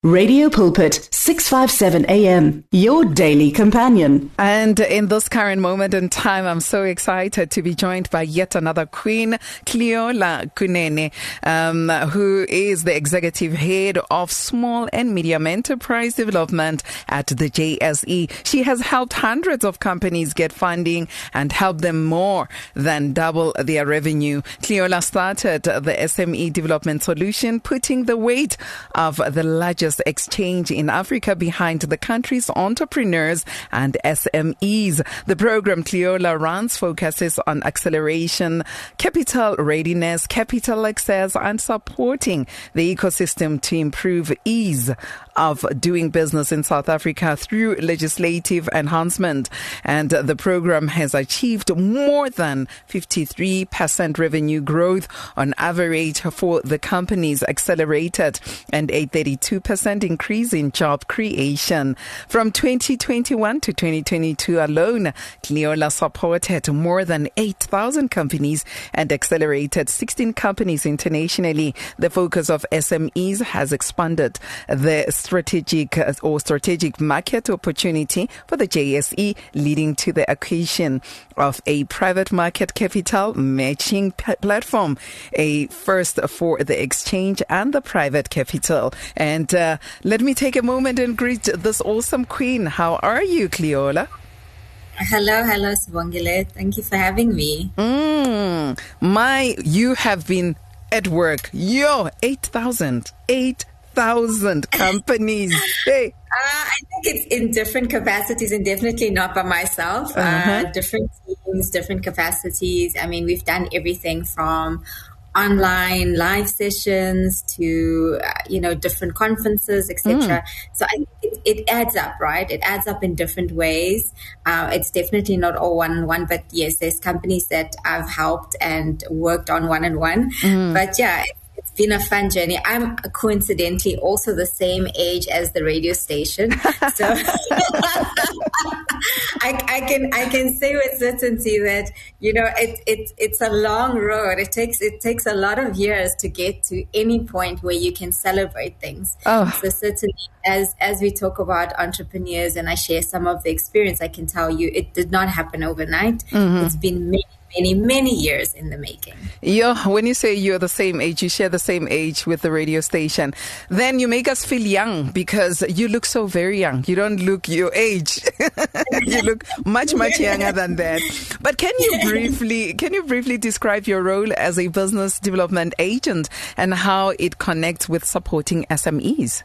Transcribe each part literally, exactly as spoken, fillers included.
Radio Pulpit, six fifty-seven A M, your daily companion. And in this current moment in time, I'm so excited to be joined by yet another queen, Cleola Kunene, um, who is the executive head of small and medium enterprise development at the J S E. She has helped hundreds of companies get funding and help them more than double their revenue. Cleola started the S M E Development Solution, putting the weight of the largest exchange in Africa behind the country's entrepreneurs and S M Es. The program Cleola runs focuses on acceleration, capital readiness, capital access, and supporting the ecosystem to improve ease of doing business in South Africa through legislative enhancement. And the program has achieved more than fifty-three percent revenue growth on average for the companies, accelerated, and a thirty-two percent increase in job creation. From twenty twenty-one to twenty twenty-two alone, Cleola supported more than eight thousand companies and accelerated sixteen companies internationally. The focus of S M Es has expanded the strategic or strategic market opportunity for the J S E, leading to the acquisition of a private market capital matching p- platform, a first for the exchange and the private capital. And uh, let me take a moment and greet this awesome queen. How are you, Cleola? Hello, hello, Sibongile. Thank you for having me. Mm, my, you have been at work. Yo, eight thousand, eight thousand companies. Hey. Uh, I think it's in different capacities and definitely not by myself. Uh-huh. Uh, different teams, different capacities. I mean, we've done everything from online live sessions to, uh, you know, different conferences, et cetera. Mm. So I think it, it adds up, right? It adds up in different ways. Uh, it's definitely not all one-on-one, but yes, there's companies that I've helped and worked on one-on-one. Mm. But yeah, it's been a fun journey. I'm coincidentally also the same age as the radio station. So I, I can I can say with certainty that, you know, it, it it's a long road. It takes it takes a lot of years to get to any point where you can celebrate things. Oh. So certainly as as we talk about entrepreneurs and I share some of the experience, I can tell you it did not happen overnight. Mm-hmm. It's been many Many, many years in the making. Yeah, when you say you're the same age, you share the same age with the radio station, then you make us feel young because you look so very young. You don't look your age. You look much, much younger than that. But can you briefly, can you briefly describe your role as a business development agent and how it connects with supporting S M Es?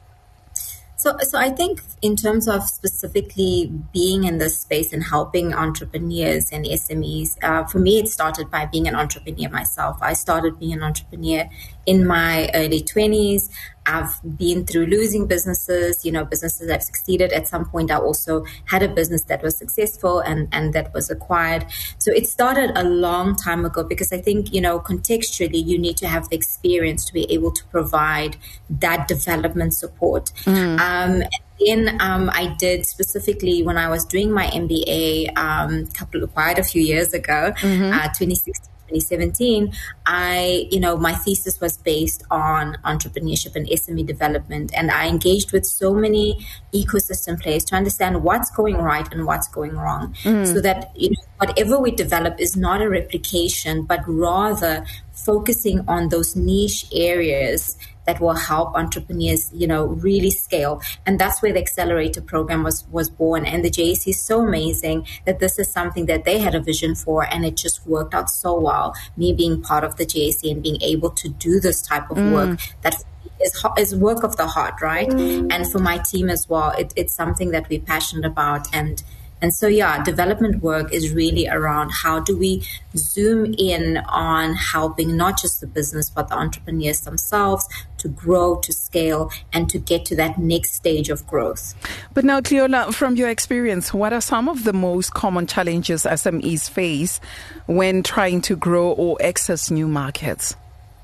So, so I think in terms of specifically being in this space and helping entrepreneurs and S M Es, uh, for me, it started by being an entrepreneur myself. I started being an entrepreneur in my early twenties. I've been through losing businesses, you know, businesses that have succeeded. At some point, I also had a business that was successful and, and that was acquired. So it started a long time ago because I think, you know, contextually, you need to have the experience to be able to provide that development support. Mm. Um, Then um, I did specifically when I was doing my M B A um, couple quite a few years ago, mm-hmm. uh, twenty sixteen, twenty seventeen. I, you know, my thesis was based on entrepreneurship and S M E development, and I engaged with so many ecosystem players to understand what's going right and what's going wrong, mm. so that, you know, whatever we develop is not a replication, but rather focusing on those niche areas that will help entrepreneurs, you know, really scale. And that's where the accelerator program was, was born. And the J S E is so amazing that this is something that they had a vision for, and it just worked out so well. Me being part of the J S E and being able to do this type of mm. work that is, is work of the heart, right? Mm. And for my team as well, it, it's something that we're passionate about. And And so, yeah, development work is really around how do we zoom in on helping not just the business, but the entrepreneurs themselves to grow, to scale, and to get to that next stage of growth. But now, Cleola, from your experience, what are some of the most common challenges S M Es face when trying to grow or access new markets?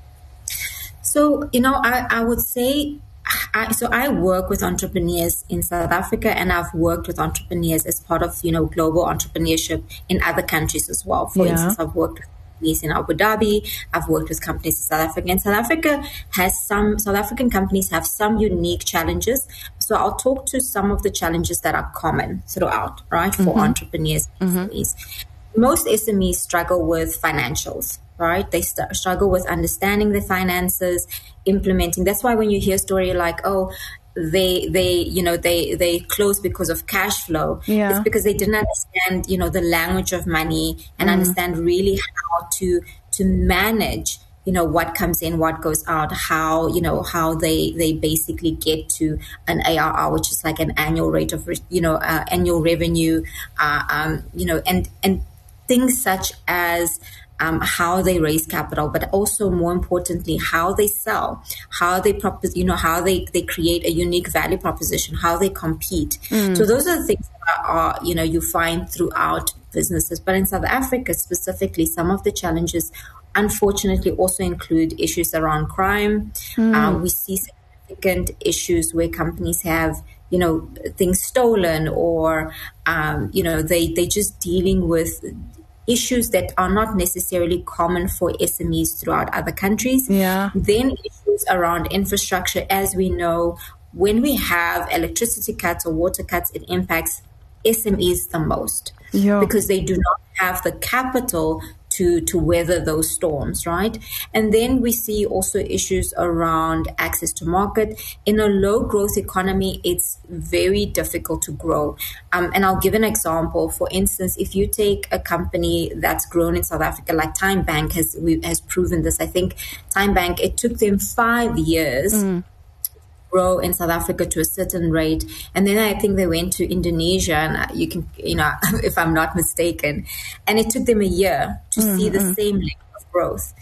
So, you know, I, I would say I, so I work with entrepreneurs in South Africa, and I've worked with entrepreneurs as part of, you know, global entrepreneurship in other countries as well. For yeah. instance, I've worked with companies in Abu Dhabi. I've worked with companies in South Africa. And South Africa has some, South African companies have some unique challenges. So I'll talk to some of the challenges that are common throughout, right, for mm-hmm. entrepreneurs and mm-hmm. S M Es. Most S M Es struggle with financials, right? They st- struggle with understanding the finances, implementing. That's why when you hear a story like, oh, they, they, you know, they, they closed because of cash flow. Yeah. It's because they didn't understand, you know, the language of money and mm. understand really how to, to manage, you know, what comes in, what goes out, how, you know, how they, they basically get to an A R R, which is like an annual rate of, you know, uh, annual revenue, uh, um, you know, and, and things such as, Um, how they raise capital, but also more importantly, how they sell, how they propose, you know, how they, they create a unique value proposition, how they compete. Mm. So those are the things that are, you know, you find throughout businesses. But in South Africa specifically, some of the challenges, unfortunately, also include issues around crime. Mm. Uh, we see significant issues where companies have, you know, things stolen or, um, you know, they, they just dealing with issues that are not necessarily common for S M Es throughout other countries. Yeah. Then issues around infrastructure. As we know, when we have electricity cuts or water cuts, it impacts S M Es the most yeah. because they do not have the capital to, to weather those storms, right? And then we see also issues around access to market. In a low growth economy, it's very difficult to grow. Um, and I'll give an example. For instance, if you take a company that's grown in South Africa, like TymeBank has, has proven this. I think TymeBank, it took them five years mm. grow in South Africa to a certain rate. And then I think they went to Indonesia, and you can, you know, if I'm not mistaken, and it took them a year to mm-hmm. see the same level of growth.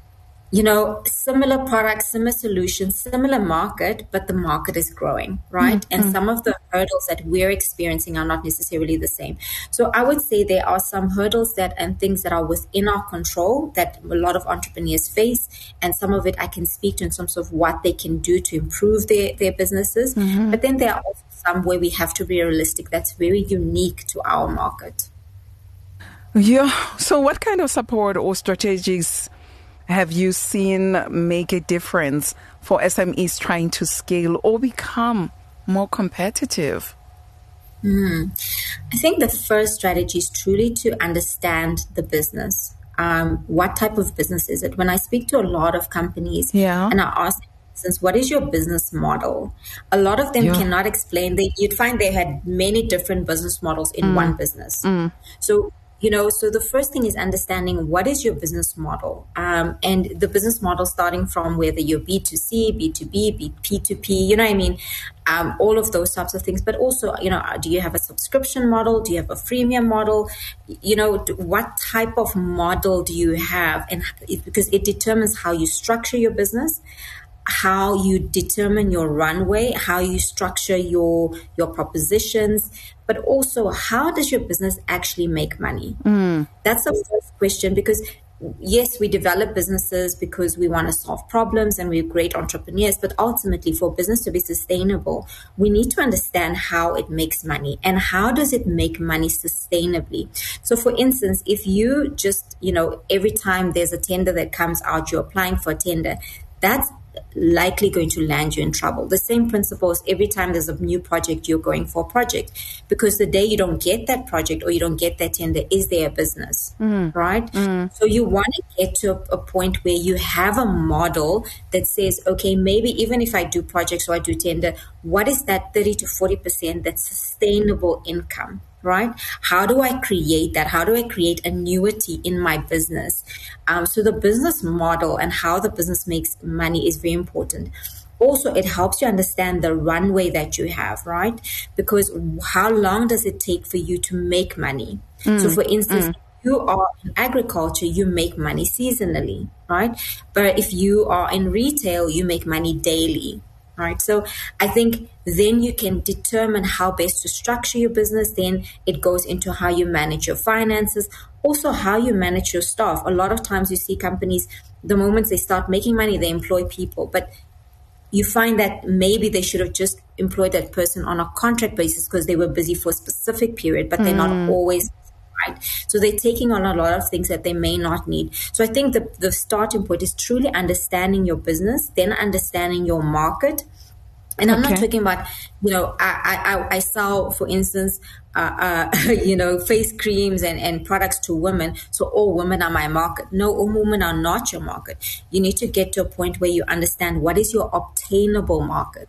You know, similar products, similar solutions, similar market, but the market is growing, right? Mm-hmm. And some of the hurdles that we're experiencing are not necessarily the same. So I would say there are some hurdles that and things that are within our control that a lot of entrepreneurs face. And some of it I can speak to in terms of what they can do to improve their, their businesses. Mm-hmm. But then there are also some where we have to be realistic. That's very unique to our market. Yeah. So what kind of support or strategies have you seen make a difference for S M Es trying to scale or become more competitive? Mm. I think the first strategy is truly to understand the business. Um, what type of business is it? When I speak to a lot of companies yeah. and I ask them, since what is your business model? A lot of them yeah. cannot explain. They, you'd find they had many different business models in mm. one business. Mm. So You know, so the first thing is understanding what is your business model, um, and the business model starting from whether you're B two C, B two B, P two P, you know what I mean, um, all of those types of things. But also, you know, do you have a subscription model? Do you have a freemium model? You know, what type of model do you have? And it, because it determines how you structure your business, how you determine your runway, how you structure your your propositions, but also how does your business actually make money? Mm. That's the first question, because yes, we develop businesses because we want to solve problems and we're great entrepreneurs, but ultimately for business to be sustainable, we need to understand how it makes money and how does it make money sustainably. So for instance, if you just, you know, every time there's a tender that comes out, you're applying for a tender, that's likely going to land you in trouble. The same principles every time there's a new project, you're going for a project, because the day you don't get that project or you don't get that tender, is there a business, mm. right? Mm. So you want to get to a, a point where you have a model that says, okay, maybe even if I do projects or I do tender, what is that thirty to forty percent that's sustainable income? Right? How do I create that? How do I create annuity in my business? Um, so the business model and how the business makes money is very important. Also, it helps you understand the runway that you have, right? Because how long does it take for you to make money? Mm, so for instance, mm. if you are in agriculture, you make money seasonally, right? But if you are in retail, you make money daily. Right. So I think then you can determine how best to structure your business. Then it goes into how you manage your finances, also how you manage your staff. A lot of times you see companies, the moment they start making money, they employ people. But you find that maybe they should have just employed that person on a contract basis because they were busy for a specific period, but they're mm. not always, right? So they're taking on a lot of things that they may not need. So I think the, the starting point is truly understanding your business, then understanding your market. And I'm okay. not talking about, you know, I, I, I sell, for instance, uh, uh, you know, face creams and, and products to women. So all women are my market. No, all women are not your market. You need to get to a point where you understand what is your obtainable market.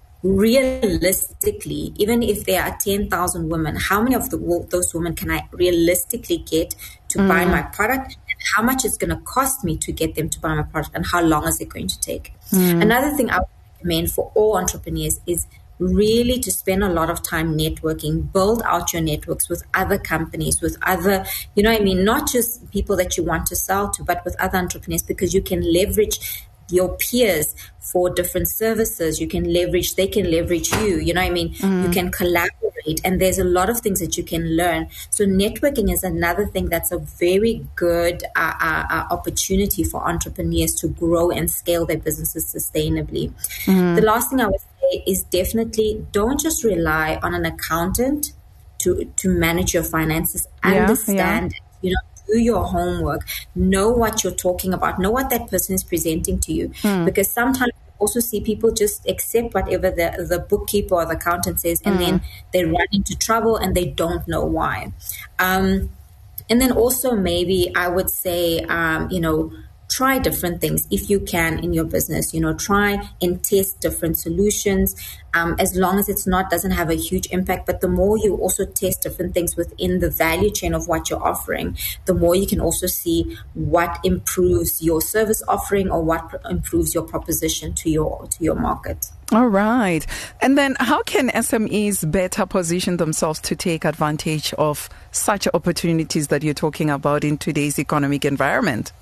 Realistically, even if there are ten thousand women, how many of the, those women can I realistically get to mm. buy my product? And how much it's going to cost me to get them to buy my product? And how long is it going to take? Mm. Another thing I would recommend for all entrepreneurs is really to spend a lot of time networking, build out your networks with other companies, with other, you know what I mean, not just people that you want to sell to, but with other entrepreneurs, because you can leverage your peers for different services. You can leverage, they can leverage you, you know what I mean? Mm. You can collaborate, and there's a lot of things that you can learn. So networking is another thing that's a very good uh, uh, uh, opportunity for entrepreneurs to grow and scale their businesses sustainably. Mm. The last thing I would say is definitely don't just rely on an accountant to, to manage your finances. Yeah, Understand yeah. it, you know, do your homework, know what you're talking about, know what that person is presenting to you. Mm. Because sometimes you also see people just accept whatever the, the bookkeeper or the accountant says, and mm. then they run into trouble and they don't know why. Um, and then also maybe I would say, um, you know, try different things if you can in your business, you know, try and test different solutions, um, as long as it's not, doesn't have a huge impact. But the more you also test different things within the value chain of what you're offering, the more you can also see what improves your service offering or what improves your proposition to your, to your market. All right. And then how can S M Es better position themselves to take advantage of such opportunities that you're talking about in today's economic environment?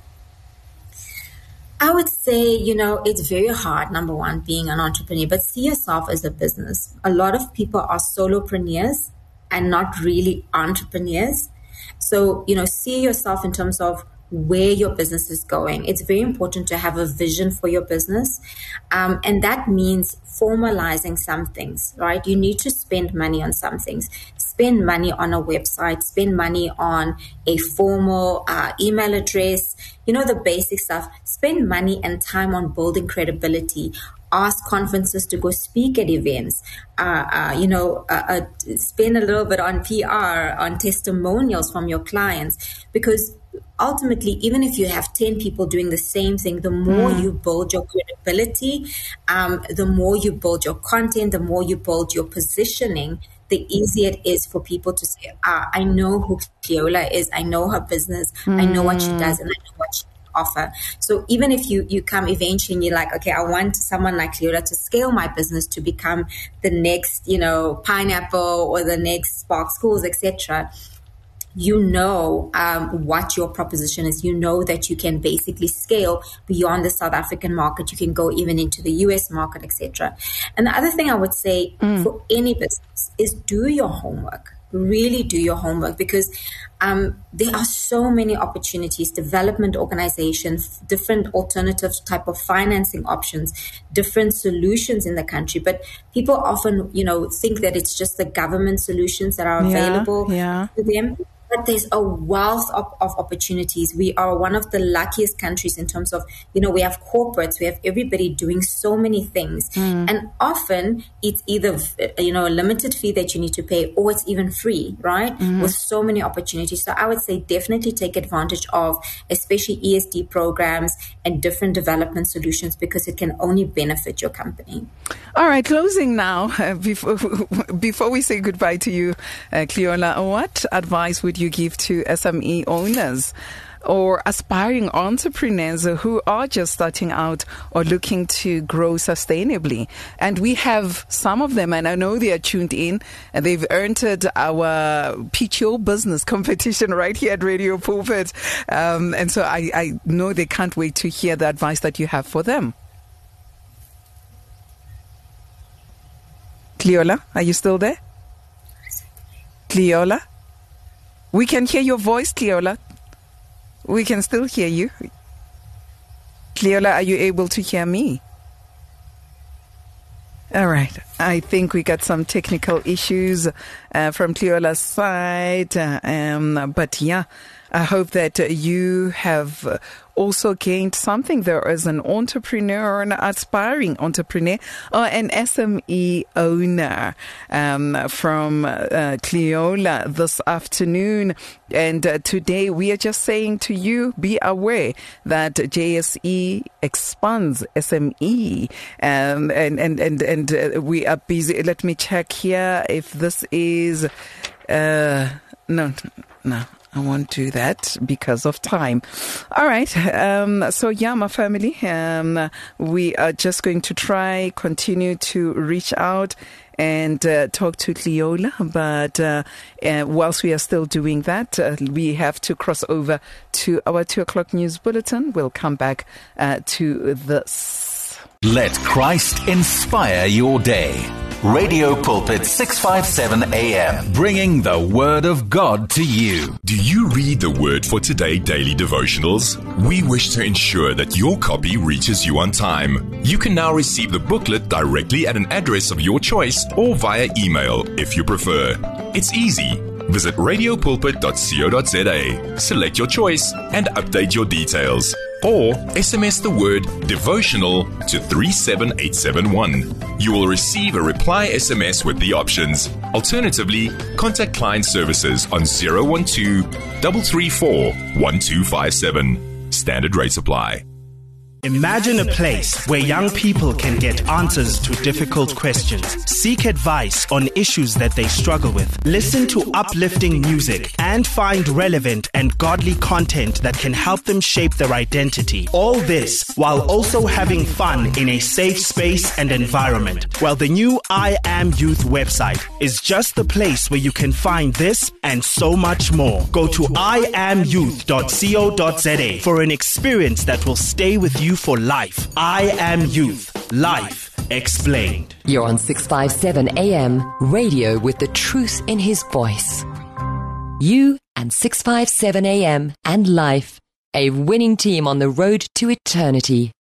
I would say, you know, it's very hard, number one, being an entrepreneur, but see yourself as a business. A lot of people are solopreneurs and not really entrepreneurs. So, you know, see yourself in terms of where your business is going. It's very important to have a vision for your business. Um, and that means formalizing some things, right? You need to spend money on some things. Spend money on a website, spend money on a formal uh, email address, you know, the basic stuff. Spend money and time on building credibility. Ask conferences to go speak at events, uh, uh, you know, uh, uh, spend a little bit on P R, on testimonials from your clients, because ultimately, even if you have ten people doing the same thing, the more mm. you build your credibility, um, the more you build your content, the more you build your positioning, the easier it is for people to say, ah, I know who Cleola is, I know her business, mm. I know what she does, and I know what she offer. So even if you you come eventually and you're like, okay, I want someone like Cleola to scale my business to become the next, you know, Pineapple or the next Spark Schools, et cetera, you know um, what your proposition is. You know that you can basically scale beyond the South African market. You can go even into the U S market, et cetera. And the other thing I would say mm. for any business is do your homework. Really do your homework, because um, there are so many opportunities, development organizations, different alternative type of financing options, different solutions in the country. But people often, you know, think that it's just the government solutions that are available yeah, yeah. to them. But there's a wealth of, of opportunities. We are one of the luckiest countries in terms of, you know, we have corporates, we have everybody doing so many things. Mm. And often it's either, you know, a limited fee that you need to pay, or it's even free, right? Mm. With so many opportunities. So I would say definitely take advantage of especially E S D programs and different development solutions, because it can only benefit your company. All right, closing now. Uh, before, before we say goodbye to you, uh, Cleola, what advice would you give to S M E owners or aspiring entrepreneurs who are just starting out or looking to grow sustainably? And we have some of them, and I know they are tuned in, and they've entered our Pitch Your Business competition right here at Radio Pulpit. Um, and so I, I know they can't wait to hear the advice that you have for them. Cleola, are you still there? Cleola? We can hear your voice, Cleola. We can still hear you. Cleola, are you able to hear me? All right. I think we got some technical issues uh, from Cleola's side. Uh, um, but yeah, I hope that you have also gained something there as an entrepreneur, an aspiring entrepreneur, or an S M E owner um, from uh, Cleola this afternoon. And uh, today we are just saying to you, be aware that J S E expands S M E. Um, and and, and, and uh, we are busy. Let me check here if this is... Uh, no, no. I won't do that because of time. All right. Um, so, yeah, my family, um, we are just going to try, continue to reach out and uh, talk to Cleola. But uh, uh, whilst we are still doing that, uh, we have to cross over to our two o'clock news bulletin. We'll come back uh, to this. Let Christ inspire your day. Radio Pulpit six fifty-seven A M, bringing the Word of God to you. Do you read the Word for Today daily devotionals? We wish to ensure that your copy reaches you on time. You can now receive the booklet directly at an address of your choice or via email if you prefer. It's easy. Visit radio pulpit dot co dot za, select your choice and update your details. Or S M S the word devotional to three seven eight seven one. You will receive a reply S M S with the options. Alternatively, contact client services on zero one two, three three four, one two five seven. Standard rates apply. Imagine a place where young people can get answers to difficult questions, seek advice on issues that they struggle with, listen to uplifting music, and find relevant and godly content that can help them shape their identity. All this while also having fun in a safe space and environment. Well, the new I Am Youth website is just the place where you can find this and so much more. Go to i am youth dot co dot za for an experience that will stay with you for life. I Am Youth. Life explained. You're on six fifty-seven A M, radio with the truth in his voice. You and six fifty-seven A M and Life, a winning team on the road to eternity.